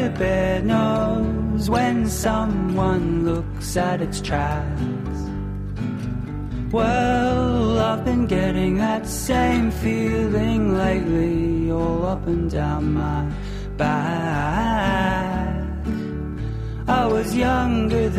a bear knows when someone looks at its tracks. Well, I've been getting that same feeling lately, all up and down my back. I was younger